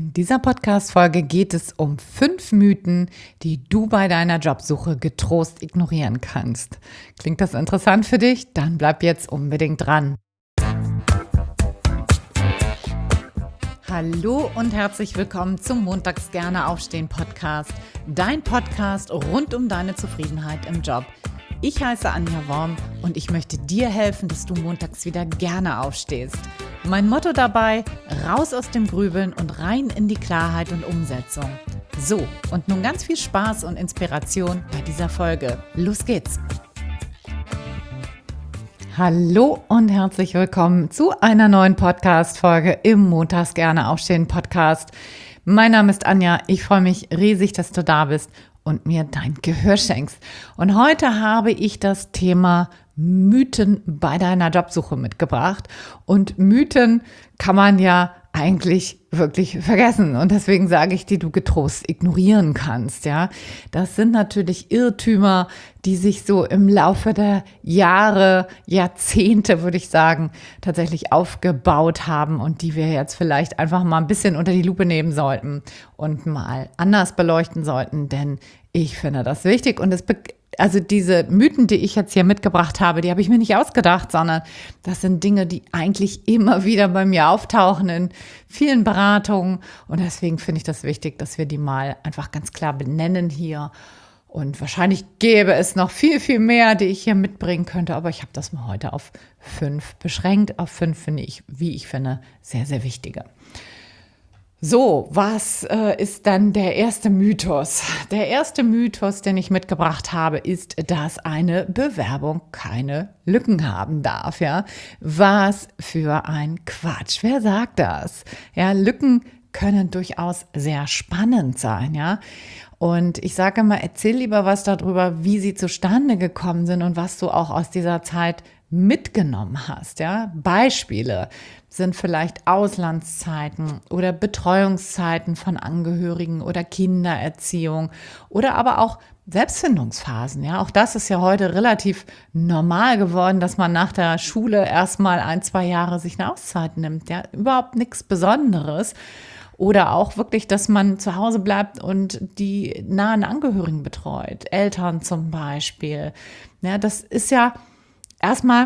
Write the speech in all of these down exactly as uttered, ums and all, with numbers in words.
In dieser Podcast-Folge geht es um fünf Mythen, die du bei deiner Jobsuche getrost ignorieren kannst. Klingt das interessant für dich? Dann bleib jetzt unbedingt dran. Hallo und herzlich willkommen zum Montags gerne aufstehen Podcast. Dein Podcast rund um deine Zufriedenheit im Job. Ich heiße Anja Worm und ich möchte dir helfen, dass du montags wieder gerne aufstehst. Mein Motto dabei: raus aus dem Grübeln und rein in die Klarheit und Umsetzung. So, und nun ganz viel Spaß und Inspiration bei dieser Folge. Los geht's! Hallo und herzlich willkommen zu einer neuen Podcast-Folge im Montags gerne aufstehen Podcast. Mein Name ist Anja, ich freue mich riesig, dass du da bist und mir dein Gehör schenkst. Und heute habe ich das Thema Mythen bei deiner Jobsuche mitgebracht. Und Mythen kann man ja eigentlich wirklich vergessen. Und deswegen sage ich, die du getrost ignorieren kannst. Ja, das sind natürlich Irrtümer, die sich so im Laufe der Jahre, Jahrzehnte, würde ich sagen, tatsächlich aufgebaut haben und die wir jetzt vielleicht einfach mal ein bisschen unter die Lupe nehmen sollten und mal anders beleuchten sollten. Denn ich finde das wichtig und es be- Also diese Mythen, die ich jetzt hier mitgebracht habe, die habe ich mir nicht ausgedacht, sondern das sind Dinge, die eigentlich immer wieder bei mir auftauchen in vielen Beratungen. Und deswegen finde ich das wichtig, dass wir die mal einfach ganz klar benennen hier. Und wahrscheinlich gäbe es noch viel, viel mehr, die ich hier mitbringen könnte. Aber ich habe das mal heute auf fünf beschränkt. Auf fünf finde ich, wie ich finde, sehr, sehr wichtige. So, was äh, ist dann der erste Mythos? Der erste Mythos, den ich mitgebracht habe, ist, dass eine Bewerbung keine Lücken haben darf. Ja, was für ein Quatsch. Wer sagt das? Ja, Lücken können durchaus sehr spannend sein. Ja, und ich sage immer, erzähl lieber was darüber, wie sie zustande gekommen sind und was du auch aus dieser Zeit mitgenommen hast. Ja, Beispiele sind vielleicht Auslandszeiten oder Betreuungszeiten von Angehörigen oder Kindererziehung oder aber auch Selbstfindungsphasen. Ja, auch das ist ja heute relativ normal geworden, dass man nach der Schule erstmal ein, zwei Jahre sich eine Auszeit nimmt. Ja, überhaupt nichts Besonderes. Oder auch wirklich, dass man zu Hause bleibt und die nahen Angehörigen betreut. Eltern zum Beispiel. Ja, das ist ja erstmal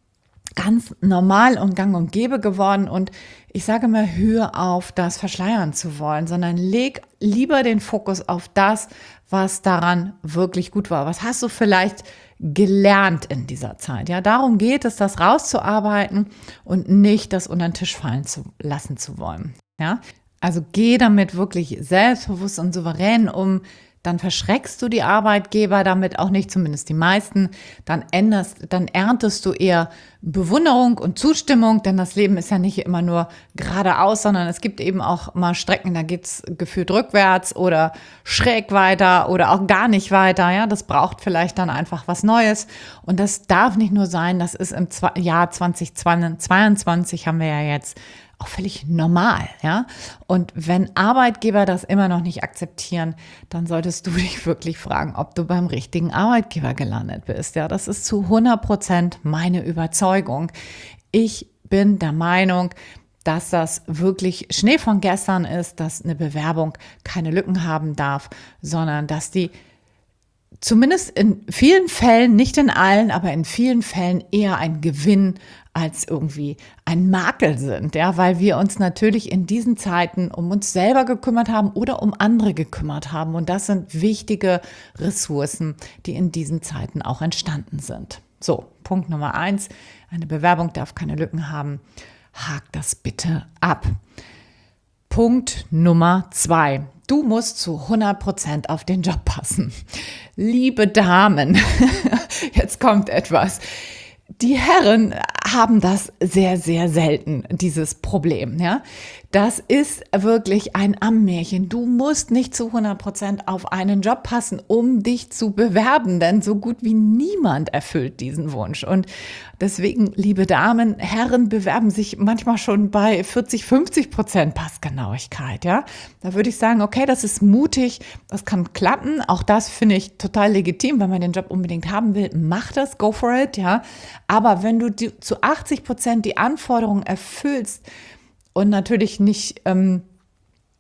ganz normal und gang und gäbe geworden. Und ich sage mal, hör auf, das verschleiern zu wollen, sondern leg lieber den Fokus auf das, was daran wirklich gut war. Was hast du vielleicht gelernt in dieser Zeit? Ja, darum geht es, das rauszuarbeiten und nicht das unter den Tisch fallen zu lassen zu wollen. Ja, also geh damit wirklich selbstbewusst und souverän um. Dann verschreckst du die Arbeitgeber damit auch nicht, zumindest die meisten. Dann änderst, dann erntest du eher Bewunderung und Zustimmung, denn das Leben ist ja nicht immer nur geradeaus, sondern es gibt eben auch mal Strecken, da geht's gefühlt rückwärts oder schräg weiter oder auch gar nicht weiter. Ja, das braucht vielleicht dann einfach was Neues. Und das darf nicht nur sein, das ist im Jahr zwanzig zweiundzwanzig, haben wir ja jetzt, auch völlig normal, ja. Und wenn Arbeitgeber das immer noch nicht akzeptieren, dann solltest du dich wirklich fragen, ob du beim richtigen Arbeitgeber gelandet bist. Ja, das ist zu hundert Prozent meine Überzeugung. Ich bin der Meinung, dass das wirklich Schnee von gestern ist, dass eine Bewerbung keine Lücken haben darf, sondern dass die zumindest in vielen Fällen, nicht in allen, aber in vielen Fällen eher ein Gewinn als irgendwie ein Makel sind, ja, weil wir uns natürlich in diesen Zeiten um uns selber gekümmert haben oder um andere gekümmert haben. Und das sind wichtige Ressourcen, die in diesen Zeiten auch entstanden sind. So, Punkt Nummer eins, eine Bewerbung darf keine Lücken haben. Hakt das bitte ab. Punkt Nummer zwei. Du musst zu hundert Prozent auf den Job passen. Liebe Damen, jetzt kommt etwas. Die Herren haben das sehr, sehr selten, dieses Problem. Ja? Das ist wirklich ein Ammärchen. Du musst nicht zu hundert Prozent auf einen Job passen, um dich zu bewerben, denn so gut wie niemand erfüllt diesen Wunsch. Und deswegen, liebe Damen, Herren bewerben sich manchmal schon bei vierzig, fünfzig Prozent Passgenauigkeit. Ja? Da würde ich sagen, okay, das ist mutig, das kann klappen. Auch das finde ich total legitim, wenn man den Job unbedingt haben will. Mach das, go for it. Ja? Aber wenn du die, zu achtzig Prozent die Anforderungen erfüllst und natürlich nicht ähm,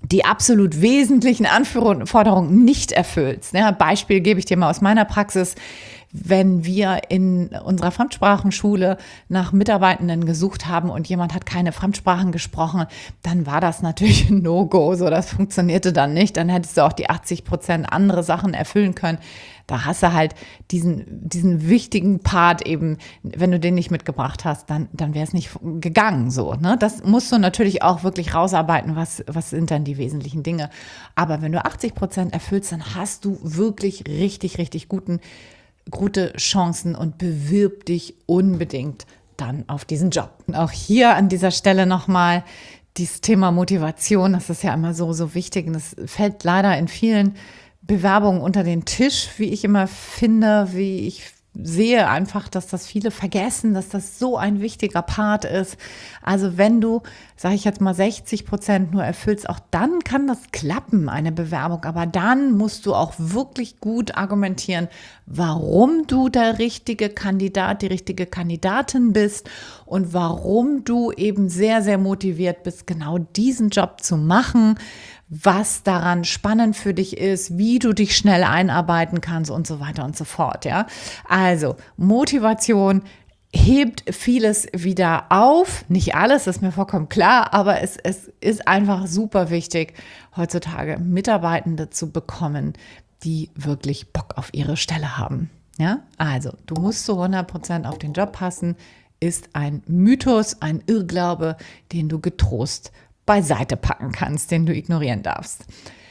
die absolut wesentlichen Anforderungen nicht erfüllst. Ja, Beispiel gebe ich dir mal aus meiner Praxis. Wenn wir in unserer Fremdsprachenschule nach Mitarbeitenden gesucht haben und jemand hat keine Fremdsprachen gesprochen, dann war das natürlich ein No-Go. So, das funktionierte dann nicht. Dann hättest du auch die achtzig Prozent andere Sachen erfüllen können. Da hast du halt diesen, diesen wichtigen Part eben, wenn du den nicht mitgebracht hast, dann, dann wäre es nicht gegangen, so, ne? Das musst du natürlich auch wirklich rausarbeiten, was, was sind dann die wesentlichen Dinge. Aber wenn du achtzig Prozent erfüllst, dann hast du wirklich richtig, richtig guten, gute Chancen und bewirb dich unbedingt dann auf diesen Job. Und auch hier an dieser Stelle nochmal dieses Thema Motivation, das ist ja immer so, so wichtig und das fällt leider in vielen Bewerbungen unter den Tisch, wie ich immer finde, wie ich sehe einfach, dass das viele vergessen, dass das so ein wichtiger Part ist. Also wenn du, sage ich jetzt mal, sechzig Prozent nur erfüllst, auch dann kann das klappen, eine Bewerbung. Aber dann musst du auch wirklich gut argumentieren, warum du der richtige Kandidat, die richtige Kandidatin bist und warum du eben sehr, sehr motiviert bist, genau diesen Job zu machen, was daran spannend für dich ist, wie du dich schnell einarbeiten kannst und so weiter und so fort, ja. Also, Motivation hebt vieles wieder auf. Nicht alles, ist mir vollkommen klar, aber es, es ist einfach super wichtig, heutzutage Mitarbeitende zu bekommen, die wirklich Bock auf ihre Stelle haben, ja. Also, du musst zu hundert Prozent auf den Job passen, ist ein Mythos, ein Irrglaube, den du getrost beiseite packen kannst, den du ignorieren darfst.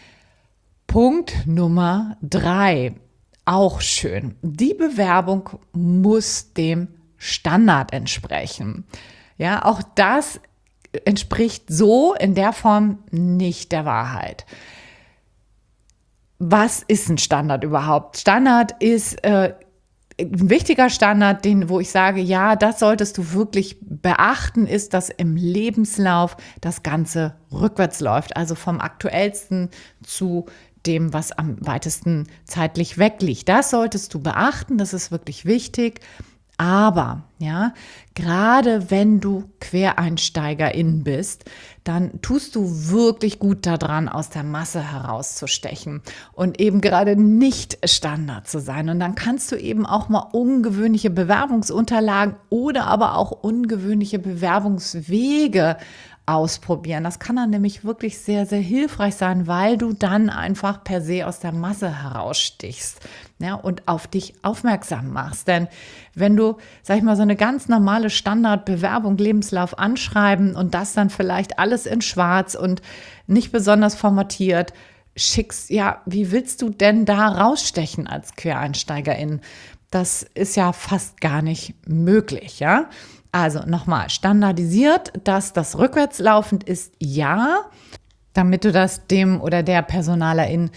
Punkt Nummer drei, auch schön. Die Bewerbung muss dem Standard entsprechen. Ja, auch das entspricht so in der Form nicht der Wahrheit. Was ist ein Standard überhaupt? Standard ist äh, ein wichtiger Standard, den, wo ich sage, ja, das solltest du wirklich beachten, ist, dass im Lebenslauf das Ganze rückwärts läuft. Also vom aktuellsten zu dem, was am weitesten zeitlich weg liegt. Das solltest du beachten, das ist wirklich wichtig. Aber, ja, gerade wenn du Quereinsteigerin bist, dann tust du wirklich gut daran, aus der Masse herauszustechen und eben gerade nicht Standard zu sein. Und dann kannst du eben auch mal ungewöhnliche Bewerbungsunterlagen oder aber auch ungewöhnliche Bewerbungswege ausprobieren. Das kann dann nämlich wirklich sehr, sehr hilfreich sein, weil du dann einfach per se aus der Masse herausstichst, ja, und auf dich aufmerksam machst. Denn wenn du, sag ich mal, so eine ganz normale Standardbewerbung, Lebenslauf anschreiben und das dann vielleicht alles in schwarz und nicht besonders formatiert schickst, ja, wie willst du denn da rausstechen als Quereinsteigerin? Das ist ja fast gar nicht möglich, ja. Also nochmal, standardisiert, dass das rückwärts laufend ist, ja, damit du das dem oder der Personalerin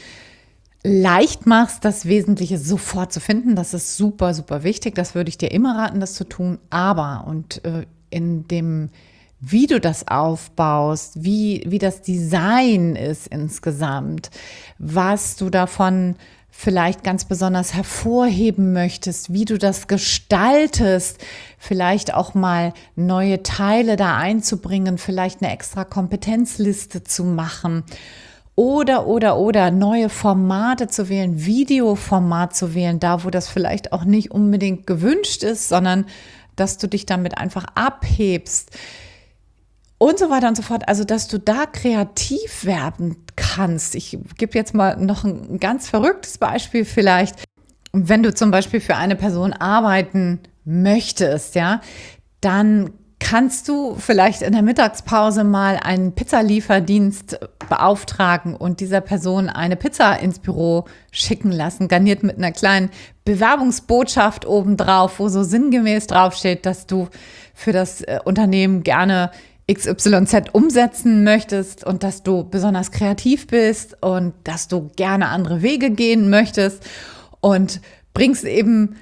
leicht machst, das Wesentliche sofort zu finden. Das ist super, super wichtig. Das würde ich dir immer raten, das zu tun. Aber und äh, in dem, wie du das aufbaust, wie, wie das Design ist insgesamt, was du davon vielleicht ganz besonders hervorheben möchtest, wie du das gestaltest, vielleicht auch mal neue Teile da einzubringen, vielleicht eine extra Kompetenzliste zu machen oder, oder, oder neue Formate zu wählen, Videoformat zu wählen, da wo das vielleicht auch nicht unbedingt gewünscht ist, sondern dass du dich damit einfach abhebst. Und so weiter und so fort. Also, dass du da kreativ werden kannst. Ich gebe jetzt mal noch ein ganz verrücktes Beispiel vielleicht. Wenn du zum Beispiel für eine Person arbeiten möchtest, ja, dann kannst du vielleicht in der Mittagspause mal einen Pizzalieferdienst beauftragen und dieser Person eine Pizza ins Büro schicken lassen, garniert mit einer kleinen Bewerbungsbotschaft obendrauf, wo so sinngemäß draufsteht, dass du für das Unternehmen gerne X Y Z umsetzen möchtest und dass du besonders kreativ bist und dass du gerne andere Wege gehen möchtest und bringst eben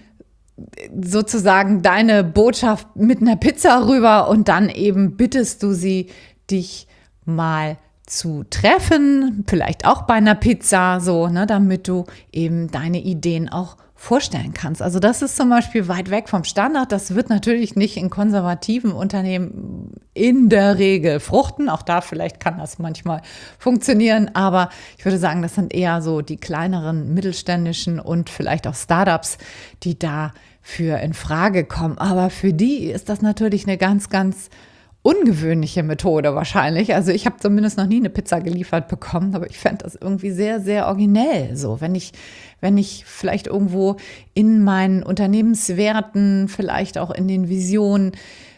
sozusagen deine Botschaft mit einer Pizza rüber und dann eben bittest du sie, dich mal zu treffen, vielleicht auch bei einer Pizza, so, ne, damit du eben deine Ideen auch vorstellen kannst. Also das ist zum Beispiel weit weg vom Standard. Das wird natürlich nicht in konservativen Unternehmen in der Regel fruchten. Auch da vielleicht kann das manchmal funktionieren. Aber ich würde sagen, das sind eher so die kleineren mittelständischen und vielleicht auch Startups, die dafür in Frage kommen. Aber für die ist das natürlich eine ganz, ganz ungewöhnliche Methode wahrscheinlich. Also ich habe zumindest noch nie eine Pizza geliefert bekommen, aber ich fände das irgendwie sehr, sehr originell. So, wenn ich, wenn ich vielleicht irgendwo in meinen Unternehmenswerten, vielleicht auch in den Visionen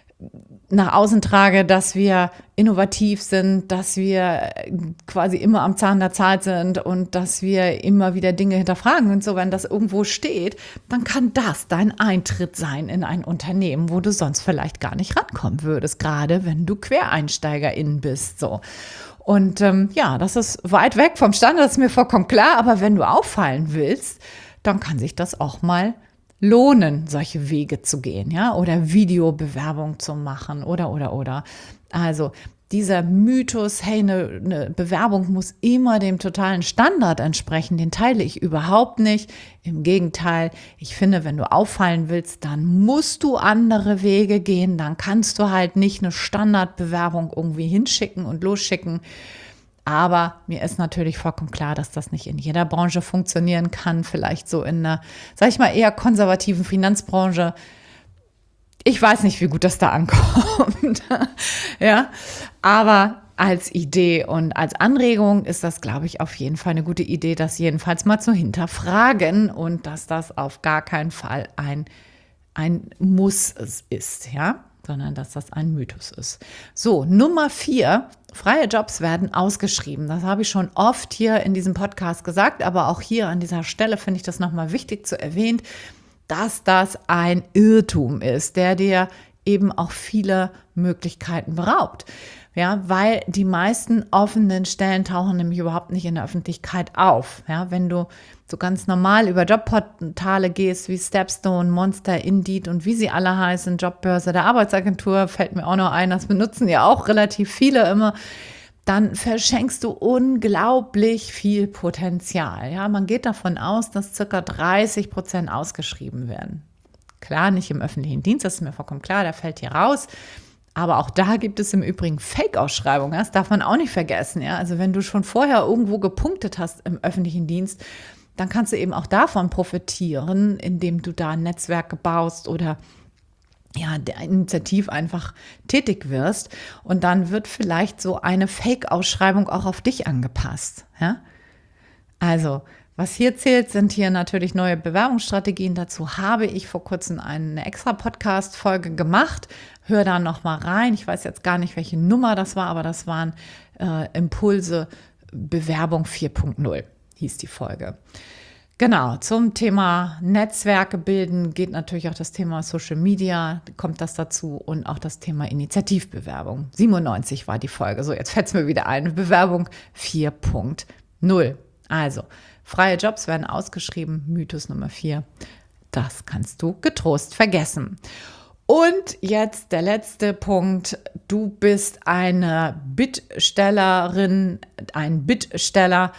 nach außen trage, dass wir innovativ sind, dass wir quasi immer am Zahn der Zeit sind und dass wir immer wieder Dinge hinterfragen und so, wenn das irgendwo steht, dann kann das dein Eintritt sein in ein Unternehmen, wo du sonst vielleicht gar nicht rankommen würdest, gerade wenn du Quereinsteigerin bist, so. Und ähm, ja, das ist weit weg vom Standard, das ist mir vollkommen klar, aber wenn du auffallen willst, dann kann sich das auch mal lohnen, solche Wege zu gehen, ja, oder Videobewerbung zu machen oder, oder, oder. Also dieser Mythos, hey, eine, eine Bewerbung muss immer dem totalen Standard entsprechen, den teile ich überhaupt nicht. Im Gegenteil, ich finde, wenn du auffallen willst, dann musst du andere Wege gehen, dann kannst du halt nicht eine Standardbewerbung irgendwie hinschicken und losschicken. Aber mir ist natürlich vollkommen klar, dass das nicht in jeder Branche funktionieren kann. Vielleicht so in einer, sag ich mal, eher konservativen Finanzbranche. Ich weiß nicht, wie gut das da ankommt. Ja, aber als Idee und als Anregung ist das, glaube ich, auf jeden Fall eine gute Idee, das jedenfalls mal zu hinterfragen und dass das auf gar keinen Fall ein, ein Muss ist, ja, sondern dass das ein Mythos ist. So, Nummer vier, freie Jobs werden ausgeschrieben. Das habe ich schon oft hier in diesem Podcast gesagt, aber auch hier an dieser Stelle finde ich das nochmal wichtig zu erwähnen, dass das ein Irrtum ist, der dir eben auch viele Möglichkeiten beraubt. Ja, weil die meisten offenen Stellen tauchen nämlich überhaupt nicht in der Öffentlichkeit auf. Ja, wenn du so ganz normal über Jobportale gehst wie Stepstone, Monster, Indeed und wie sie alle heißen, Jobbörse der Arbeitsagentur, fällt mir auch noch ein, das benutzen ja auch relativ viele immer, dann verschenkst du unglaublich viel Potenzial. Ja, man geht davon aus, dass ca. dreißig Prozent ausgeschrieben werden. Klar, nicht im öffentlichen Dienst, das ist mir vollkommen klar, der fällt hier raus. Aber auch da gibt es im Übrigen Fake-Ausschreibungen, das darf man auch nicht vergessen. Ja? Also wenn du schon vorher irgendwo gepunktet hast im öffentlichen Dienst, dann kannst du eben auch davon profitieren, indem du da Netzwerke baust oder ja, der Initiativ einfach tätig wirst. Und dann wird vielleicht so eine Fake-Ausschreibung auch auf dich angepasst. Ja? Also was hier zählt, sind hier natürlich neue Bewerbungsstrategien. Dazu habe ich vor kurzem eine extra Podcast-Folge gemacht. Hör da noch mal rein. Ich weiß jetzt gar nicht, welche Nummer das war, aber das waren äh, Impulse Bewerbung vier Punkt null, hieß die Folge. Genau, zum Thema Netzwerke bilden geht natürlich auch das Thema Social Media, kommt das dazu und auch das Thema Initiativbewerbung. siebenundneunzig war die Folge. So, jetzt fällt es mir wieder ein. Bewerbung vier Punkt null. Also, freie Jobs werden ausgeschrieben, Mythos Nummer vier. Das kannst du getrost vergessen. Und jetzt der letzte Punkt. Du bist eine Bittstellerin, ein Bittsteller.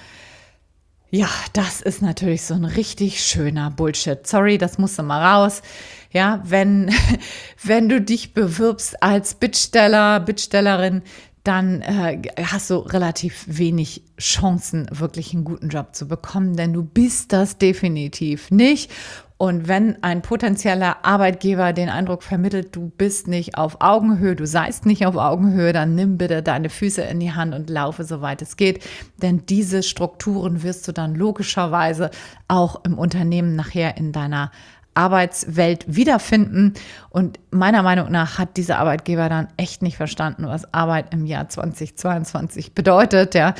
Ja, das ist natürlich so ein richtig schöner Bullshit. Sorry, das musste mal raus. Ja, wenn, wenn du dich bewirbst als Bittsteller, Bittstellerin, dann äh, hast du relativ wenig Chancen, wirklich einen guten Job zu bekommen, denn du bist das definitiv nicht. Und wenn ein potenzieller Arbeitgeber den Eindruck vermittelt, du bist nicht auf Augenhöhe, du seist nicht auf Augenhöhe, dann nimm bitte deine Füße in die Hand und laufe, soweit es geht. Denn diese Strukturen wirst du dann logischerweise auch im Unternehmen nachher in deiner Arbeitswelt wiederfinden. Und meiner Meinung nach hat dieser Arbeitgeber dann echt nicht verstanden, was Arbeit im Jahr zweitausendzweiundzwanzig bedeutet. Ja.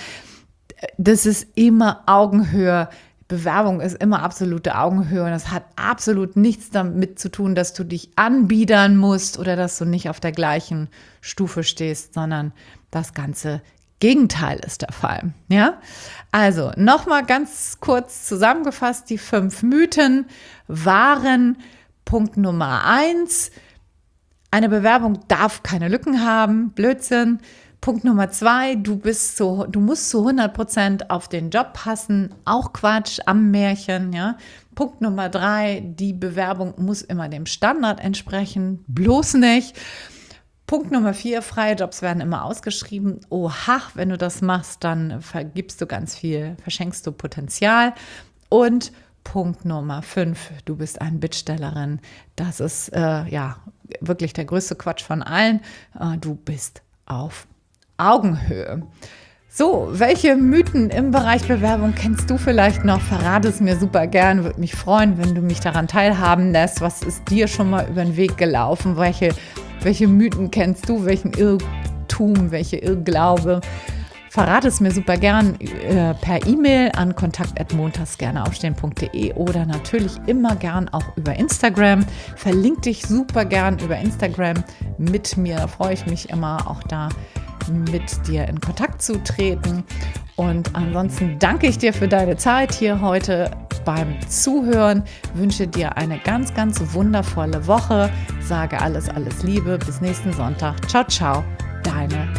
Das ist immer Augenhöhe. Bewerbung ist immer absolute Augenhöhe und das hat absolut nichts damit zu tun, dass du dich anbiedern musst oder dass du nicht auf der gleichen Stufe stehst, sondern das ganze Gegenteil ist der Fall. Ja? Also nochmal ganz kurz zusammengefasst, die fünf Mythen waren Punkt Nummer eins, eine Bewerbung darf keine Lücken haben, Blödsinn. Punkt Nummer zwei, du bist so, du musst zu hundert Prozent auf den Job passen. Auch Quatsch, am Märchen, ja. Punkt Nummer drei, die Bewerbung muss immer dem Standard entsprechen. Bloß nicht. Punkt Nummer vier, freie Jobs werden immer ausgeschrieben. Oha, wenn du das machst, dann vergibst du ganz viel, verschenkst du Potenzial. Und Punkt Nummer fünf, du bist eine Bittstellerin. Das ist äh, ja wirklich der größte Quatsch von allen. Äh, du bist auf Augenhöhe. So, welche Mythen im Bereich Bewerbung kennst du vielleicht noch? Verrate es mir super gern. Würde mich freuen, wenn du mich daran teilhaben lässt. Was ist dir schon mal über den Weg gelaufen? Welche, welche Mythen kennst du? Welchen Irrtum, welche Irrglaube? Verrate es mir super gern äh, per E-Mail an kontakt at montagsgerneaufstehen punkt de oder natürlich immer gern auch über Instagram. Verlinke dich super gern über Instagram mit mir. Da freue ich mich immer, auch da mit dir in Kontakt zu treten. Und ansonsten danke ich dir für deine Zeit hier heute beim Zuhören. Wünsche dir eine ganz, ganz wundervolle Woche. Sage alles, alles Liebe. Bis nächsten Sonntag. Ciao, ciao. Deine